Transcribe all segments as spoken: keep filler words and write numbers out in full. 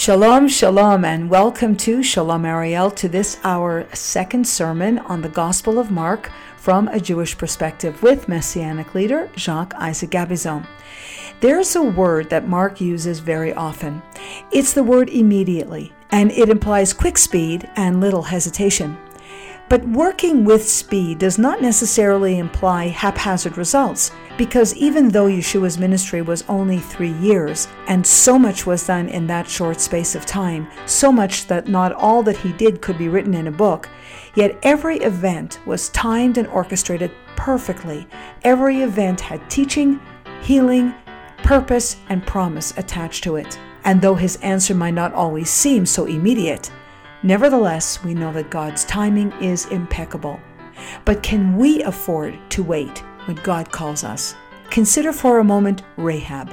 Shalom, shalom, and welcome to Shalom Ariel, to this our second sermon on the Gospel of Mark from a Jewish perspective with Messianic leader Jacques Isaac Gabizon. There's a word that Mark uses very often. It's the word immediately, and it implies quick speed and little hesitation. But working with speed does not necessarily imply haphazard results, because even though Yeshua's ministry was only three years, and so much was done in that short space of time, so much that not all that he did could be written in a book, yet every event was timed and orchestrated perfectly. Every event had teaching, healing, purpose, and promise attached to it. And though his answer might not always seem so immediate, nevertheless, we know that God's timing is impeccable. But can we afford to wait when God calls us? Consider for a moment Rahab.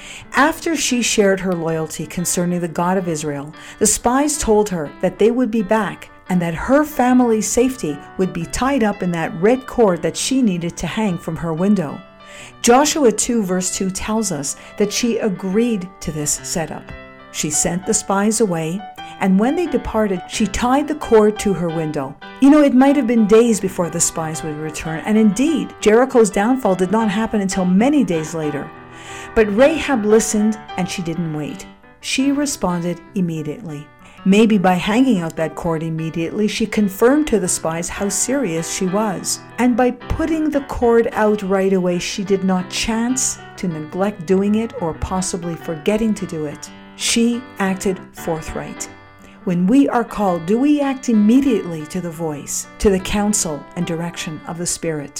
After she shared her loyalty concerning the God of Israel, the spies told her that they would be back and that her family's safety would be tied up in that red cord that she needed to hang from her window. Joshua two verse two tells us that she agreed to this setup. She sent the spies away, and when they departed, she tied the cord to her window. You know, it might have been days before the spies would return, and indeed, Jericho's downfall did not happen until many days later. But Rahab listened, and she didn't wait. She responded immediately. Maybe by hanging out that cord immediately, she confirmed to the spies how serious she was. And by putting the cord out right away, she did not chance to neglect doing it or possibly forgetting to do it. She acted forthright. When we are called, do we act immediately to the voice, to the counsel and direction of the Spirit?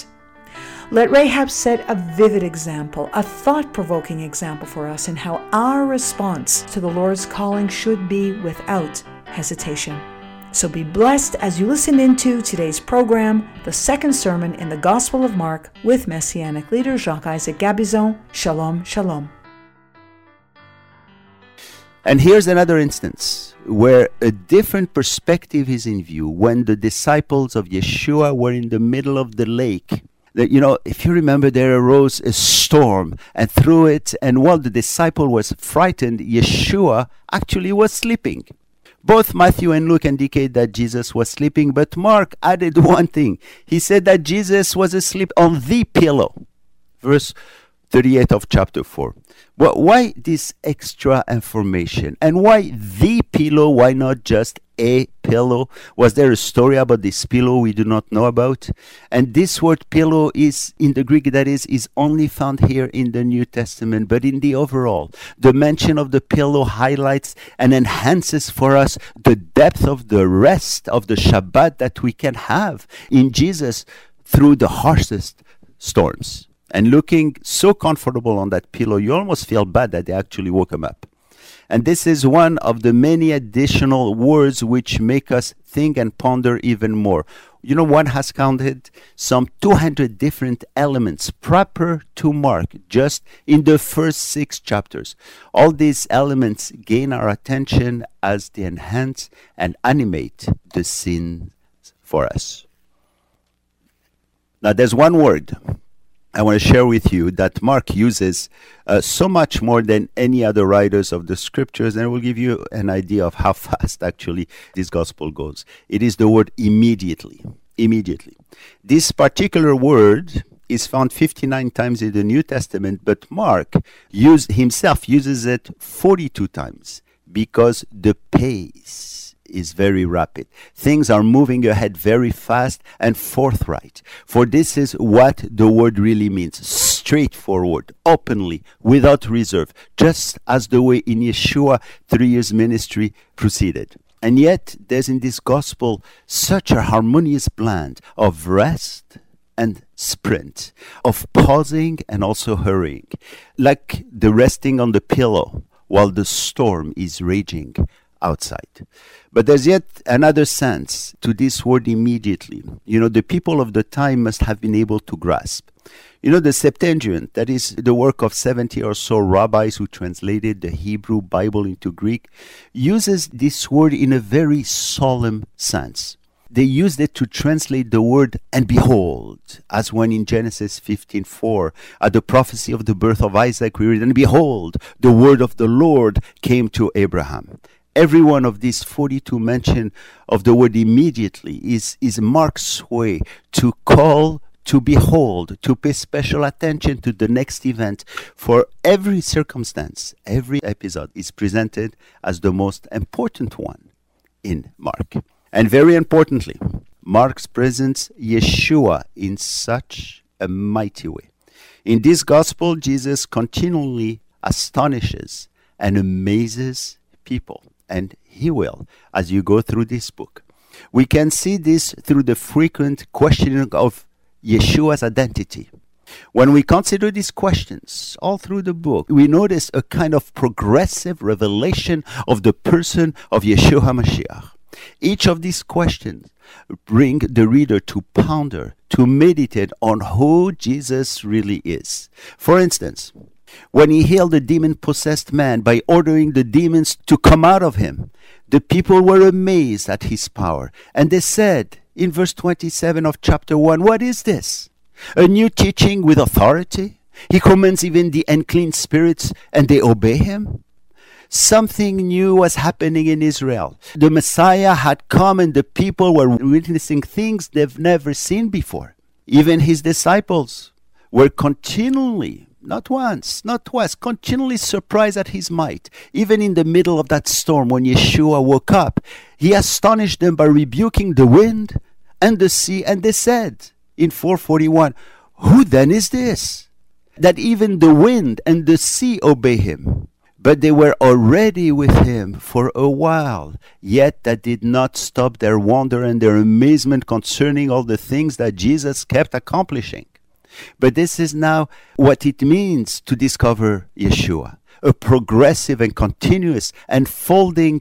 Let Rahab set a vivid example, a thought-provoking example for us in how our response to the Lord's calling should be without hesitation. So be blessed as you listen into today's program, the second sermon in the Gospel of Mark with Messianic leader Jacques Isaac Gabizon. Shalom, shalom. And here's another instance where a different perspective is in view. When the disciples of Yeshua were in the middle of the lake, that, you know, if you remember, there arose a storm, and through it, and while the disciple was frightened, Yeshua actually was sleeping. Both Matthew and Luke indicate that Jesus was sleeping, but Mark added one thing. He said that Jesus was asleep on the pillow. Verse thirty-eight of chapter four. Well, why this extra information? And why the pillow? Why not just a pillow? Was there a story about this pillow we do not know about? And this word pillow is, in the Greek, that is, is only found here in the New Testament. But in the overall, the mention of the pillow highlights and enhances for us the depth of the rest of the Shabbat that we can have in Jesus through the harshest storms. And looking so comfortable on that pillow, you almost feel bad that they actually woke him up. And this is one of the many additional words which make us think and ponder even more. You know, one has counted some two hundred different elements proper to Mark just in the first six chapters. All these elements gain our attention as they enhance and animate the scene for us. Now, there's one word I want to share with you that Mark uses uh, so much more than any other writers of the scriptures, and it will give you an idea of how fast actually this gospel goes. It is the word immediately. Immediately. This particular word is found fifty-nine times in the New Testament, but Mark use, himself uses it forty-two times because the pace is very rapid. Things are moving ahead very fast and forthright. For this is what the word really means. Straightforward, openly, without reserve, just as the way in Yeshua three years ministry proceeded. And yet, there's in this gospel such a harmonious blend of rest and sprint, of pausing and also hurrying, like the resting on the pillow while the storm is raging outside. But there's yet another sense to this word immediately. You know, the people of the time must have been able to grasp. You know, the Septuagint, that is the work of seventy or so rabbis who translated the Hebrew Bible into Greek, uses this word in a very solemn sense. They used it to translate the word "and behold," as when in Genesis fifteen four, at the prophecy of the birth of Isaac, we read, "And behold, the word of the Lord came to Abraham." every one of these forty-two mention of the word immediately is, is Mark's way to call, to behold, to pay special attention to the next event. For every circumstance, every episode is presented as the most important one in Mark. And very importantly, Mark presents Yeshua in such a mighty way. In this gospel, Jesus continually astonishes and amazes people, and he will as you go through this book. We can see this through the frequent questioning of Yeshua's identity. When we consider these questions all through the book, we notice a kind of progressive revelation of the person of Yeshua HaMashiach. Each of these questions bring the reader to ponder, to meditate on who Jesus really is. For instance, when he healed the demon-possessed man by ordering the demons to come out of him, the people were amazed at his power. And they said, in verse twenty-seven of chapter one, "What is this? A new teaching with authority? He commands even the unclean spirits, and they obey him?" Something new was happening in Israel. The Messiah had come, and the people were witnessing things they've never seen before. Even his disciples were continually, not once, not twice, continually surprised at his might. Even in the middle of that storm, when Yeshua woke up, he astonished them by rebuking the wind and the sea, and they said in four forty-one, "Who then is this, that even the wind and the sea obey him?" But they were already with him for a while, yet that did not stop their wonder and their amazement concerning all the things that Jesus kept accomplishing. But this is now what it means to discover Yeshua, a progressive and continuous unfolding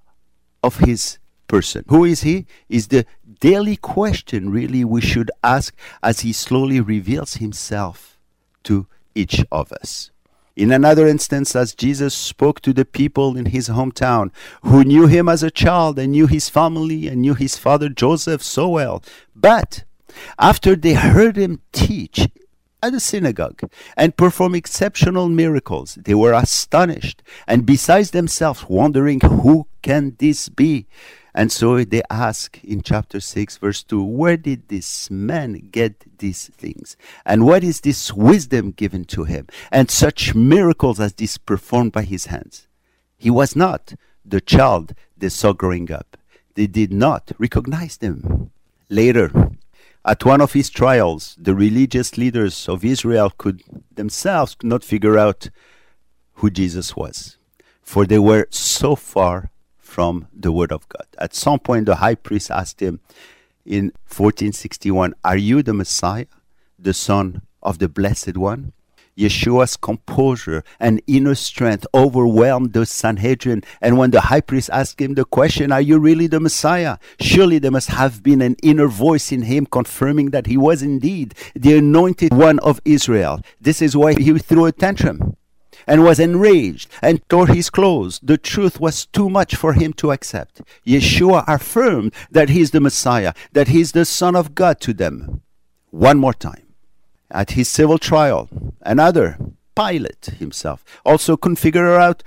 of his person. Who is he? Is the daily question really we should ask as he slowly reveals himself to each of us. In another instance, as Jesus spoke to the people in his hometown who knew him as a child and knew his family and knew his father Joseph so well, but after they heard him teach at the synagogue and perform exceptional miracles, they were astonished and besides themselves, wondering, who can this be? And so they ask in chapter six, verse two, where did this man get these things? And what is this wisdom given to him? And such miracles as this performed by his hands. He was not the child they saw growing up. They did not recognize him. Later, at one of his trials, the religious leaders of Israel could themselves could not figure out who Jesus was, for they were so far from the word of God. At some point, the high priest asked him in fourteen sixty-one, "Are you the Messiah, the Son of the Blessed One?" Yeshua's composure and inner strength overwhelmed the Sanhedrin, and when the high priest asked him the question, "Are you really the Messiah?" surely there must have been an inner voice in him confirming that he was indeed the anointed one of Israel. This is why he threw a tantrum and was enraged and tore his clothes. The truth was too much for him to accept. Yeshua affirmed that he is the Messiah, that he is the Son of God to them. One more time. At his civil trial, another, Pilate himself, also couldn't figure out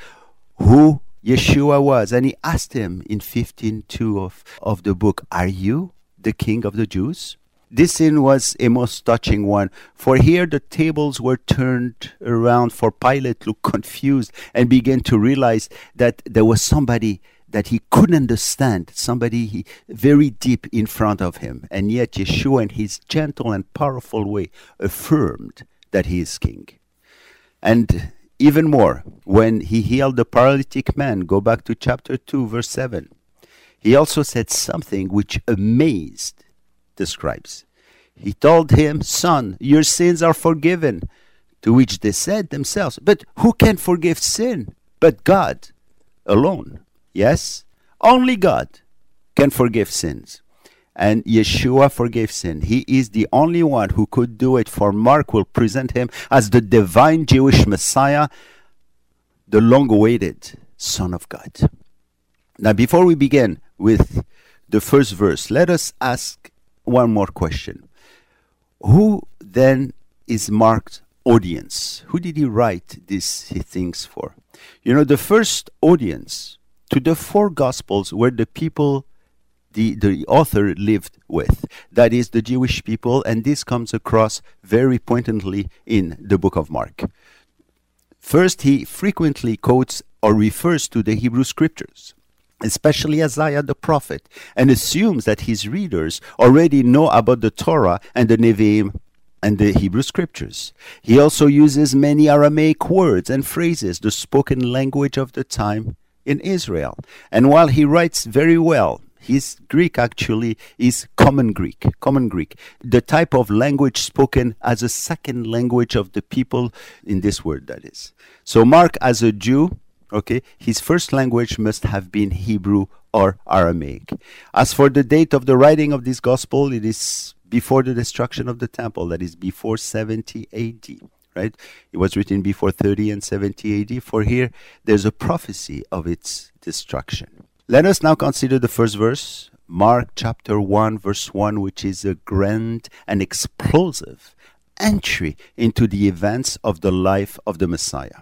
who Yeshua was. And he asked him in fifteen two of, of the book, "Are you the King of the Jews?" This scene was a most touching one, for here the tables were turned around, for Pilate looked confused and began to realize that there was somebody that he couldn't understand, somebody he, very deep in front of him. And yet Yeshua, in his gentle and powerful way, affirmed that he is king. And even more, when he healed the paralytic man, go back to chapter two, verse seven, he also said something which amazed the scribes. He told him, "Son, your sins are forgiven." To which they said themselves, "But who can forgive sin but God alone?" Yes, only God can forgive sins. And Yeshua forgave sin. He is the only one who could do it, for Mark will present him as the divine Jewish Messiah, the long-awaited Son of God. Now, before we begin with the first verse, let us ask one more question. Who then is Mark's audience? Who did he write these things for? You know, the first audience to the four Gospels where the people the, the author lived with. That is the Jewish people, and this comes across very pointedly in the book of Mark. First, he frequently quotes or refers to the Hebrew scriptures, especially Isaiah the prophet, and assumes that his readers already know about the Torah and the Nevi'im and the Hebrew scriptures. He also uses many Aramaic words and phrases, the spoken language of the time in Israel. And while he writes very well, his Greek actually is common Greek, common Greek, the type of language spoken as a second language of the people in this word, that is. So Mark, as a Jew, okay, his first language must have been Hebrew or Aramaic. As for the date of the writing of this gospel, it is before the destruction of the temple, that is before seventy A D, right? It was written before thirty and seventy A D, for here there's a prophecy of its destruction. Let us now consider the first verse, Mark chapter one, verse one, which is a grand and explosive entry into the events of the life of the Messiah.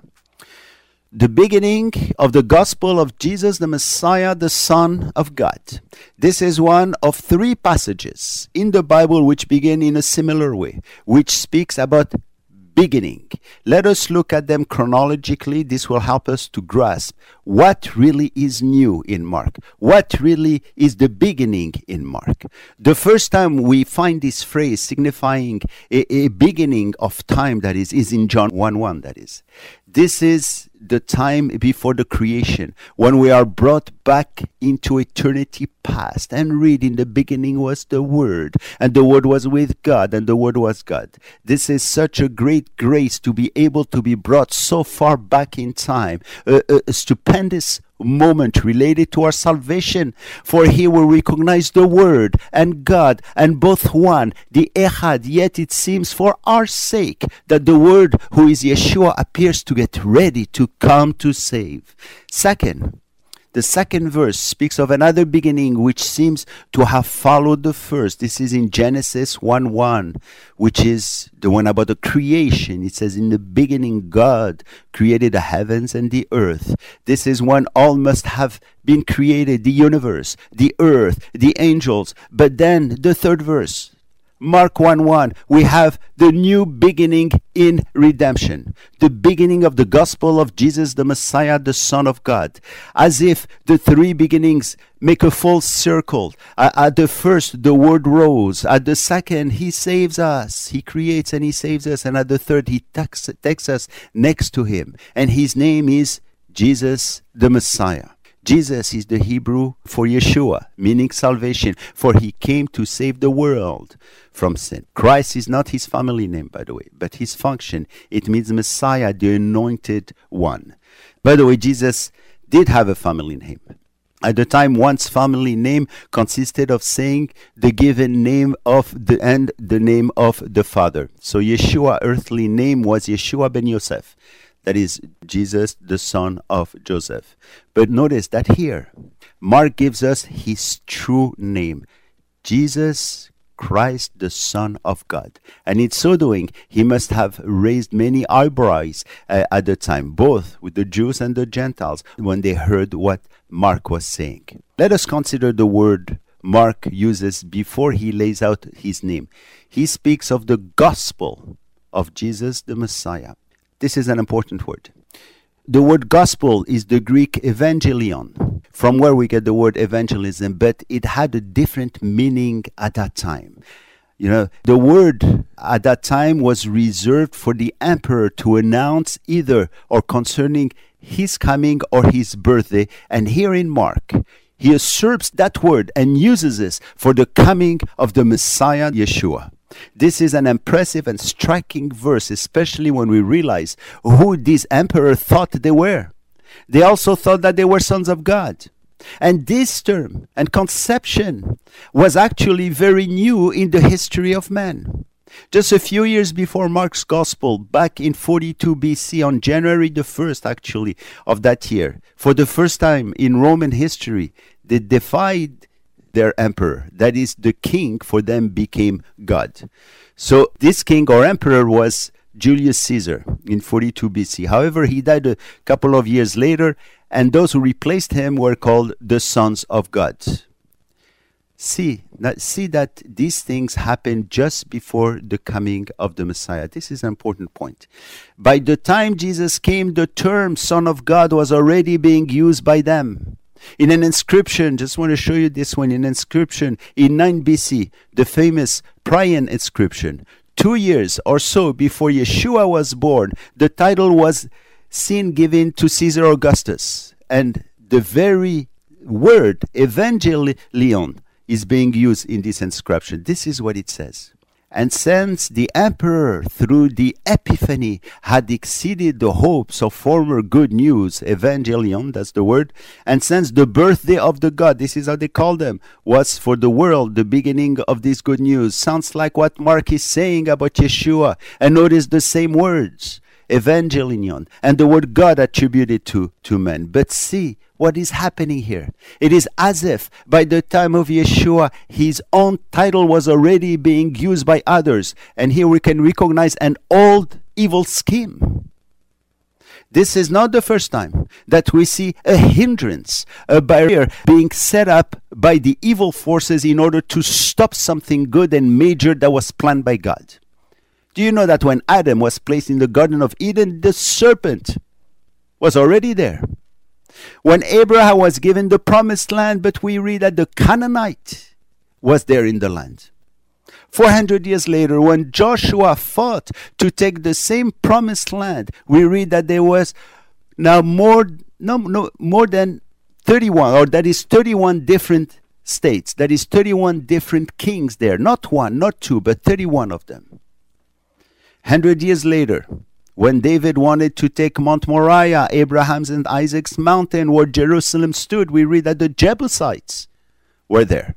The beginning of the gospel of Jesus the Messiah, the Son of God. This is one of three passages in the Bible which begin in a similar way, which speaks about beginning. Let us look at them chronologically. This will help us to grasp what really is new in Mark, what really is the beginning in Mark. The first time we find this phrase signifying a, a beginning of time, that is, is in John one one, that is. This is the time before the creation, when we are brought back into eternity past and read, in the beginning was the Word, and the Word was with God, and the Word was God. This is such a great grace to be able to be brought so far back in time, a, a, a stupendous moment related to our salvation, for here we recognize the Word and God, and both one, the Echad, yet it seems for our sake that the Word, who is Yeshua, appears to get ready to come to save. Second, the second verse speaks of another beginning which seems to have followed the first. This is in Genesis one one, which is the one about the creation. It says, in the beginning God created the heavens and the earth. This is when all must have been created, the universe, the earth, the angels. But then the third verse, Mark one one, we have the new beginning in redemption, the beginning of the gospel of Jesus the Messiah, the Son of God, as if the three beginnings make a full circle. Uh, at the first, the Word rose. At the second, He saves us. He creates and He saves us. And at the third, He takes, takes us next to Him. And His name is Jesus the Messiah. Jesus is the Hebrew for Yeshua, meaning salvation, for He came to save the world from sin. Christ is not His family name, by the way, but His function. It means Messiah, the anointed one. By the way, Jesus did have a family name. At the time, one's family name consisted of saying the given name of the and the name of the father. So Yeshua, earthly name, was Yeshua ben Yosef. That is Jesus, the son of Joseph. But notice that here, Mark gives us his true name, Jesus Christ, the Son of God. And in so doing, he must have raised many eyebrows uh, at the time, both with the Jews and the Gentiles, when they heard what Mark was saying. Let us consider the word Mark uses before he lays out his name. He speaks of the gospel of Jesus the Messiah. This is an important word. The word gospel is the Greek evangelion, from where we get the word evangelism, but it had a different meaning at that time. You know, the word at that time was reserved for the emperor to announce either or concerning his coming or his birthday. And here in Mark, he usurps that word and uses it for the coming of the Messiah, Yeshua. This is an impressive and striking verse, especially when we realize who this emperor thought they were. They also thought that they were sons of God. And this term and conception was actually very new in the history of man. Just a few years before Mark's gospel, back in forty-two B C, on January the first actually of that year, for the first time in Roman history, they defied their emperor. That is, the king for them became God. So this king or emperor was Julius Caesar in forty-two B C. However, he died a couple of years later, and those who replaced him were called the sons of God. See, that, see that these things happened just before the coming of the Messiah. This is an important point. By the time Jesus came, the term Son of God was already being used by them. In an inscription, just want to show you this one, in an inscription in nine B C, the famous Priam inscription, two years or so before Yeshua was born, the title was seen given to Caesar Augustus. And the very word, Evangelion, is being used in this inscription. This is what it says. And since the emperor, through the Epiphany, had exceeded the hopes of former good news, Evangelion, that's the word, and since the birthday of the God, this is how they call them, was for the world the beginning of this good news. Sounds like what Mark is saying about Yeshua. And notice the same words, Evangelion, and the word God attributed to, to men. But see what is happening here. It is as if by the time of Yeshua, his own title was already being used by others. And here we can recognize an old evil scheme. This is not the first time that we see a hindrance, a barrier being set up by the evil forces in order to stop something good and major that was planned by God. Do you know that when Adam was placed in the Garden of Eden, the serpent was already there? When Abraham was given the promised land, but we read that the Canaanite was there in the land. four hundred years later, when Joshua fought to take the same promised land, we read that there was now more, no, no, more than thirty-one, or that is thirty-one different states. That is thirty-one different kings there. Not one, not two, but thirty-one of them. one hundred years later, when David wanted to take Mount Moriah, Abraham's and Isaac's mountain where Jerusalem stood, we read that the Jebusites were there.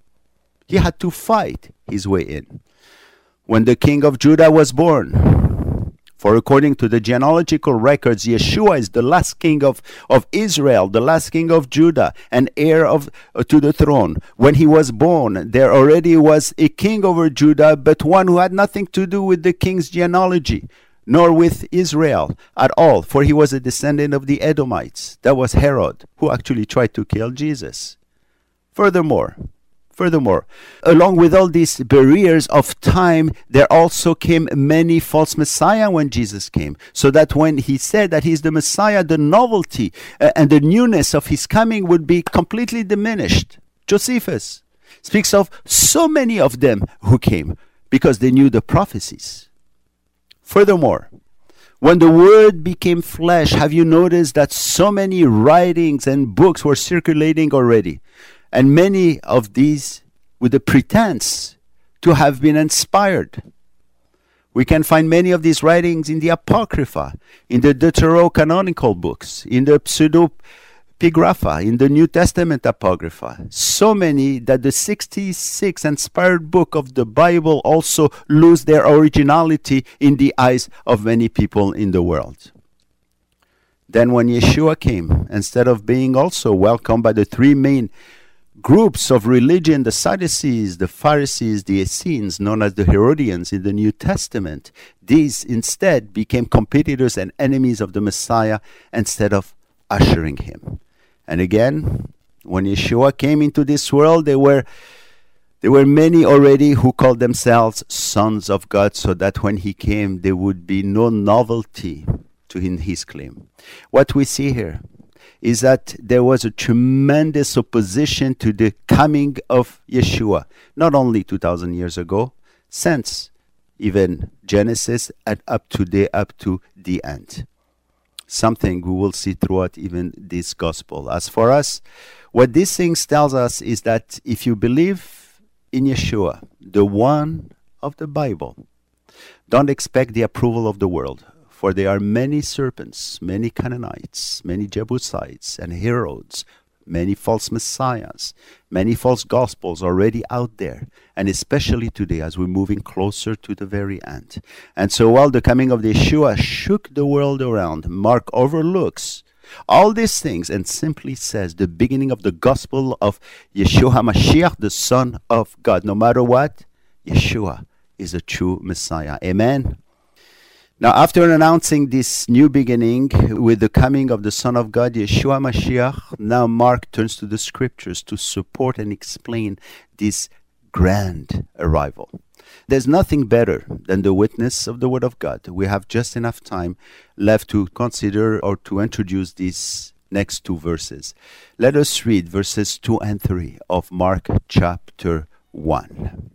He had to fight his way in. When the king of Judah was born, for according to the genealogical records, Yeshua is the last king of, of Israel, the last king of Judah, and heir of uh, to the throne. When he was born, there already was a king over Judah, but one who had nothing to do with the king's genealogy, nor with Israel at all, for he was a descendant of the Edomites. That was Herod, who actually tried to kill Jesus. Furthermore, furthermore, along with all these barriers of time, there also came many false messiah when Jesus came, so that when he said that he's the Messiah, the novelty uh, and the newness of his coming would be completely diminished. Josephus speaks of so many of them who came because they knew the prophecies. Furthermore, when the Word became flesh, have you noticed that so many writings and books were circulating already? And many of these with the pretense to have been inspired. We can find many of these writings in the Apocrypha, in the Deuterocanonical books, in the Pseudepigrapha, in the New Testament Apocrypha. So many that the sixty-six inspired book of the Bible also lose their originality in the eyes of many people in the world. Then when Yeshua came, instead of being also welcomed by the three main groups of religion, the Sadducees, the Pharisees, the Essenes, known as the Herodians in the New Testament, these instead became competitors and enemies of the Messiah instead of ushering him. And again, when Yeshua came into this world, there were there were many already who called themselves sons of God, so that when he came, there would be no novelty to his claim. What we see here is that there was a tremendous opposition to the coming of Yeshua, not only two thousand years ago, since even Genesis and up to the, up to the end. Something we will see throughout even this gospel. As for us, what these things tells us is that if you believe in Yeshua, the one of the Bible, don't expect the approval of the world. For there are many serpents, many Canaanites, many Jebusites and Herods, many false messiahs, many false gospels already out there, and especially today as we're moving closer to the very end. And so while the coming of the Yeshua shook the world around, Mark overlooks all these things and simply says the beginning of the gospel of Yeshua HaMashiach, the Son of God. No matter what, Yeshua is a true Messiah. Amen. Now, after announcing this new beginning with the coming of the Son of God, Yeshua Mashiach, now Mark turns to the scriptures to support and explain this grand arrival. There's nothing better than the witness of the Word of God. We have just enough time left to consider or to introduce these next two verses. Let us read verses two and three of Mark chapter one.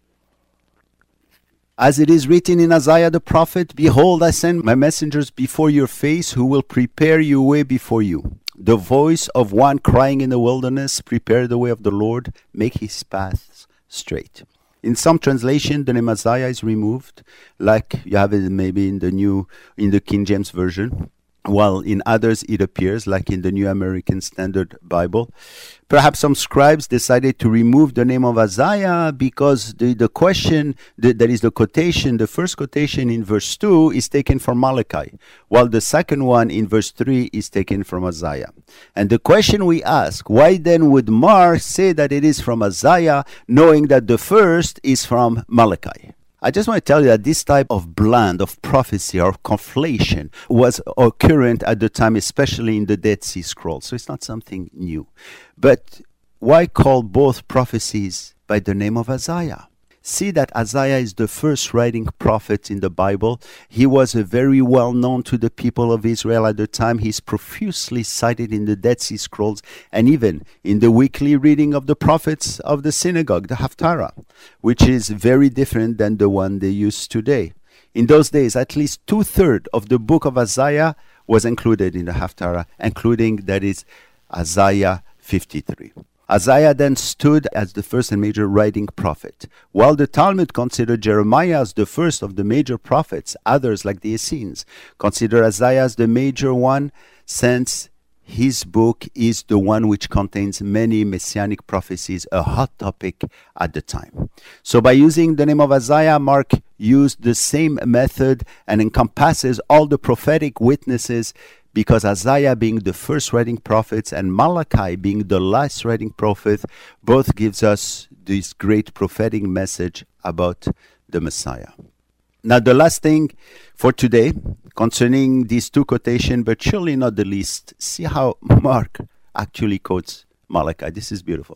As it is written in Isaiah the prophet, "Behold, I send my messengers before your face, who will prepare your way before you. The voice of one crying in the wilderness, prepare the way of the Lord, make his paths straight." In some translation, the name Isaiah is removed, like you have it maybe in the new, in the King James Version, while in others it appears, like in the New American Standard Bible. Perhaps some scribes decided to remove the name of Isaiah because the, the question, the, that is the quotation, the first quotation in verse two is taken from Malachi, while the second one in verse three is taken from Isaiah. And the question we ask, why then would Mark say that it is from Isaiah, knowing that the first is from Malachi? I just want to tell you that this type of blend of prophecy or conflation was occurrent at the time, especially in the Dead Sea Scrolls. So it's not something new. But why call both prophecies by the name of Isaiah? See that Isaiah is the first writing prophet in the Bible. He was a very well known to the people of Israel at the time. He's profusely cited in the Dead Sea Scrolls and even in the weekly reading of the prophets of the synagogue, the Haftarah, which is very different than the one they use today. In those days, at least two-thirds of the book of Isaiah was included in the Haftarah, including, that is, Isaiah fifty-three. Isaiah then stood as the first and major writing prophet. While the Talmud considered Jeremiah as the first of the major prophets, others, like the Essenes, consider Isaiah as the major one, since his book is the one which contains many messianic prophecies, a hot topic at the time. So by using the name of Isaiah, Mark used the same method and encompasses all the prophetic witnesses, because Isaiah being the first writing prophet and Malachi being the last writing prophet, both gives us this great prophetic message about the Messiah. Now the last thing for today concerning these two quotations, but surely not the least, see how Mark actually quotes Malachi. This is beautiful.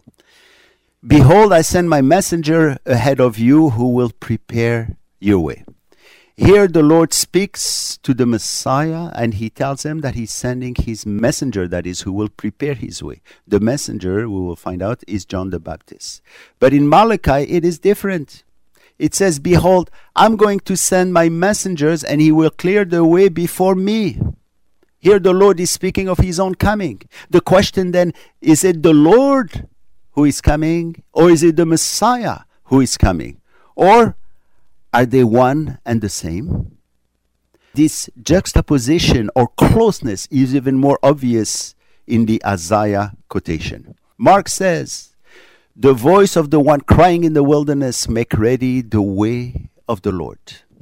"Behold, I send my messenger ahead of you who will prepare your way." Here the Lord speaks to the Messiah and he tells him that he's sending his messenger, that is, who will prepare his way. The messenger, we will find out, is John the Baptist. But in Malachi, it is different. It says, "Behold, I'm going to send my messengers and he will clear the way before me." Here the Lord is speaking of his own coming. The question then, is it the Lord who is coming, or is it the Messiah who is coming? Or are they one and the same? This juxtaposition or closeness is even more obvious in the Isaiah quotation. Mark says, "The voice of the one crying in the wilderness, make ready the way of the Lord."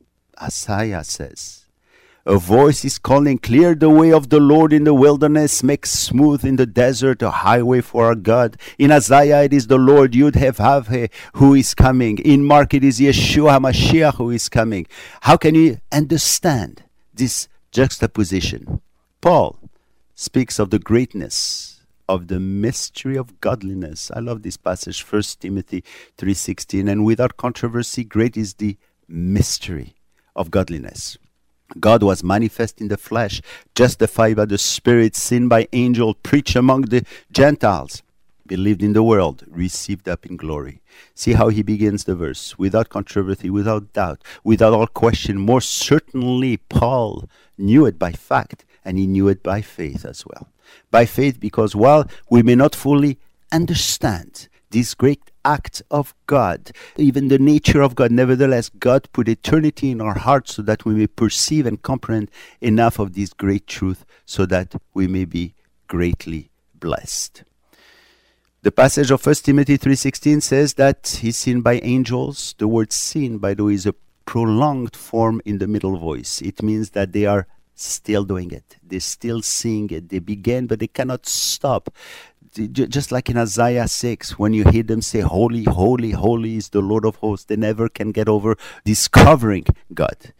Isaiah says, "A voice is calling, clear the way of the Lord in the wilderness, make smooth in the desert a highway for our God." In Isaiah, it is the Lord Yud Hev Hav He who is coming. In Mark, it is Yeshua HaMashiach who is coming. How can you understand this juxtaposition? Paul speaks of the greatness of the mystery of godliness. I love this passage, First Timothy three sixteen. "And without controversy, great is the mystery of godliness. God was manifest in the flesh, justified by the Spirit, seen by angels, preached among the Gentiles, believed in the world, received up in glory." See how he begins the verse. Without controversy, without doubt, without all question. More certainly, Paul knew it by fact, and he knew it by faith as well. By faith, because while we may not fully understand this great act of God, even the nature of God, nevertheless, God put eternity in our hearts so that we may perceive and comprehend enough of this great truth so that we may be greatly blessed. The passage of First Timothy three sixteen says that he's seen by angels. The word seen, by the way, is a prolonged form in the middle voice. It means that they are still doing it. They're still seeing it. They began, but they cannot stop. Just like in Isaiah six, when you hear them say, "Holy, holy, holy is the Lord of hosts," they never can get over discovering God.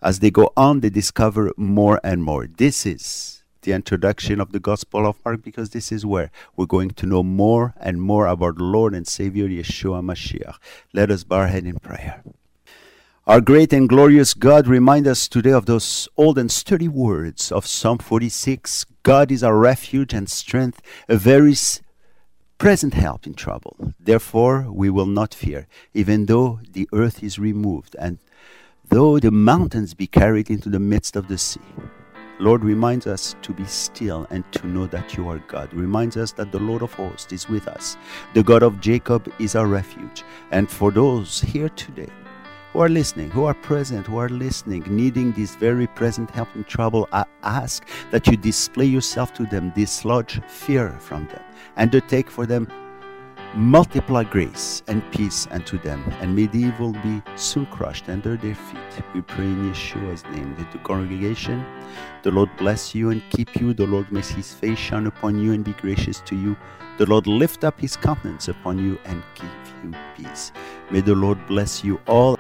as they go on, they discover more and more. This is the introduction of the Gospel of Mark, because this is where we're going to know more and more about Lord and Savior Yeshua Mashiach. Let us bow our head in prayer. Our great and glorious God, remind us today of those old and sturdy words of Psalm forty-six. God is our refuge and strength, a very present help in trouble. Therefore we will not fear, even though the earth is removed, and though the mountains be carried into the midst of the sea. Lord reminds us to be still and to know that you are God. Reminds us that the Lord of hosts is with us. The God of Jacob is our refuge. And for those here today who are listening, who are present, who are listening, needing this very present help in trouble, I ask that you display yourself to them, dislodge fear from them, undertake for them multiply grace and peace unto them, and may the evil be soon crushed under their feet. We pray in Yeshua's name. That the congregation, the Lord bless you and keep you. The Lord make his face shine upon you and be gracious to you. The Lord lift up his countenance upon you and give you peace. May the Lord bless you all.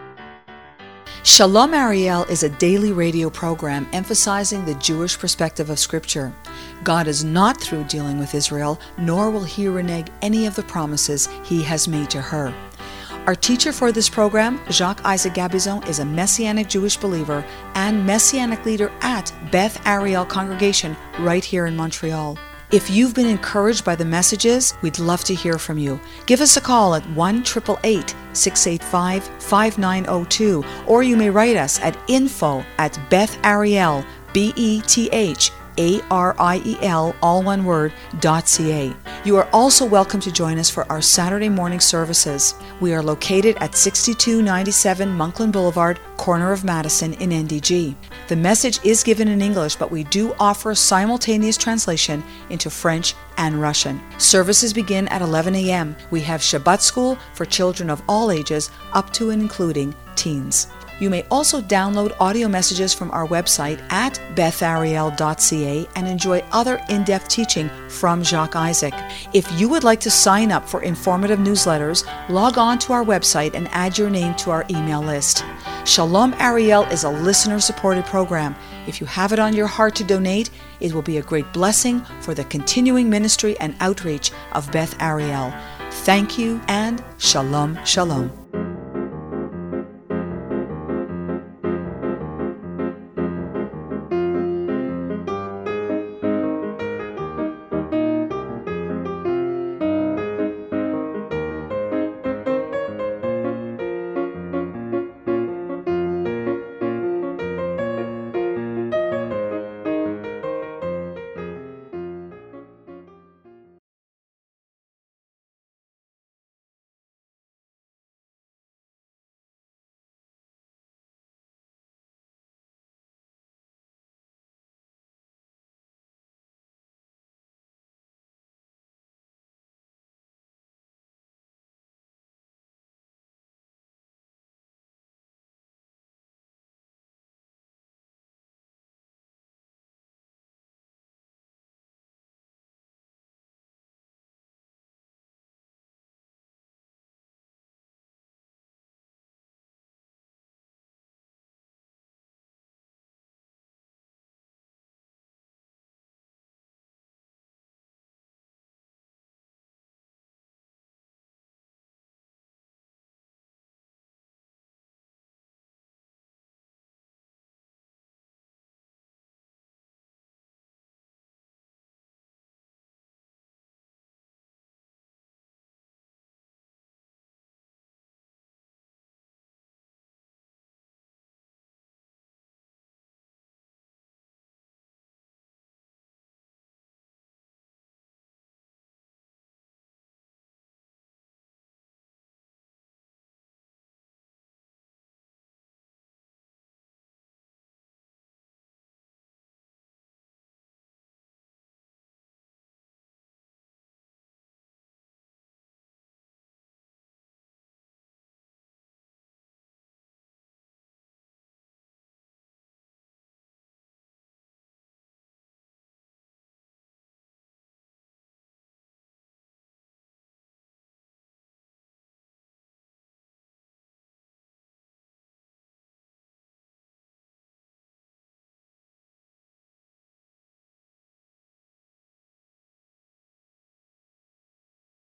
Shalom Ariel is a daily radio program emphasizing the Jewish perspective of Scripture. God is not through dealing with Israel, nor will he renege any of the promises he has made to her. Our teacher for this program, Jacques Isaac Gabizon, is a Messianic Jewish believer and Messianic leader at Beth Ariel Congregation right here in Montreal. If you've been encouraged by the messages, we'd love to hear from you. Give us a call at one eight eight eight, six eight five, five nine zero two, or you may write us at info at Beth Ariel, B E T H A R I E L, all one word, dot C A. You are also welcome to join us for our Saturday morning services. We are located at sixty-two ninety-seven Monkland Boulevard, corner of Madison in N D G. The message is given in English, but we do offer simultaneous translation into French and Russian. Services begin at eleven a.m. We have Shabbat school for children of all ages, up to and including teens. You may also download audio messages from our website at beth ariel dot c a and enjoy other in-depth teaching from Jacques Isaac. If you would like to sign up for informative newsletters, log on to our website and add your name to our email list. Shalom Ariel is a listener-supported program. If you have it on your heart to donate, it will be a great blessing for the continuing ministry and outreach of Beth Ariel. Thank you and Shalom, Shalom.